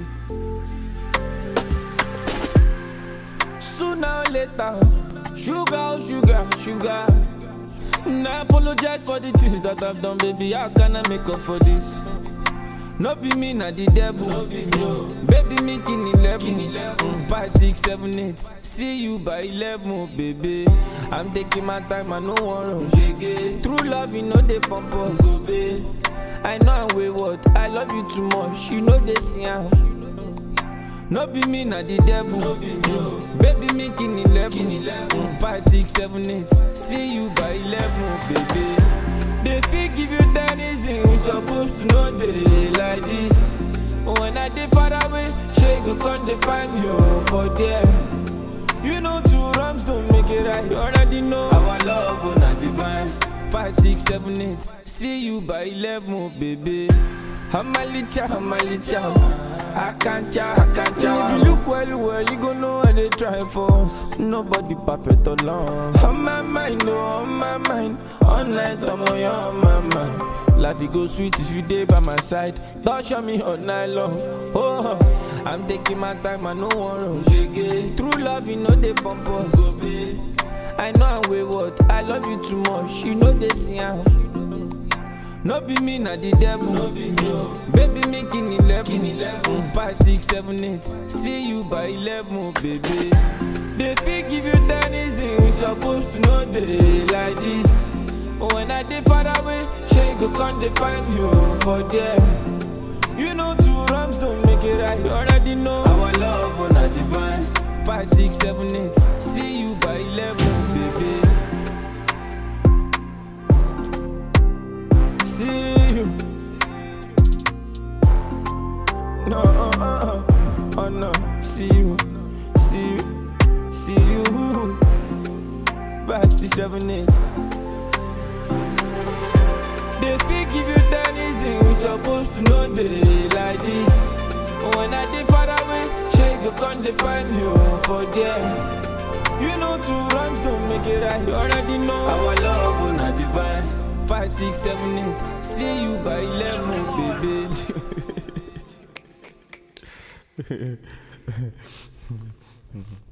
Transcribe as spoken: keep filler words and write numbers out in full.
Sooner or later, sugar, oh sugar, sugar. I apologize for the things that I've done, baby. How can I make up for this? No be me, not the devil. No be me. Baby, me king eleven. Mm, five, six, seven, eight. See you by eleven, oh, baby. I'm taking my time, I no one rush. True love, you know they pump us. I know I'm wayward, I love you too much. You know they see how. No be me, not the devil. No be me. Baby, me king eleven. Mm, five, six, seven, eight. See you by eleven, oh, baby. They fit give you ten reasons, we supposed to know they like this. When I dey far away, she go come dey find you for there. You know two wrongs don't make it right. You already know our love will not divine. Five, six, seven, eight. See you by eleven, oh, baby. Hamalicha, hamalicha. I can't chow, I can't chow. If you look well, well, you gon' know how they try for us. Nobody perfect alone. On my mind, oh, on my mind. Online, I'm on my mind. Life it go sweet if you day by my side. Don't show me all night long. Oh, I'm taking my time, I no one rush. True love, you know they pump us. I know I'm wayward, I love you too much. You know they see how. No be me, not the devil. No be me. Baby, me king eleven. Mm, five, six, seven, eight. See you by eleven, oh, baby. They fit give you ten reasons, we supposed to know they like this. When I dey far away, she go come dey find you for there. You know two wrongs don't make it right. You already know our love will not divine. Five, six, seven, eight. See you by eleven, baby. See you. No, uh, uh, uh, oh no. See you, see you, see you. Five, six, seven, eight. They fit give you ten reasons, we supposed to know they like this. When I dey far away, she go come dey find you for there. You know two wrongs don't make it right. You already know our love will not divine. Five, six, seven, eight. See you by eleven, baby.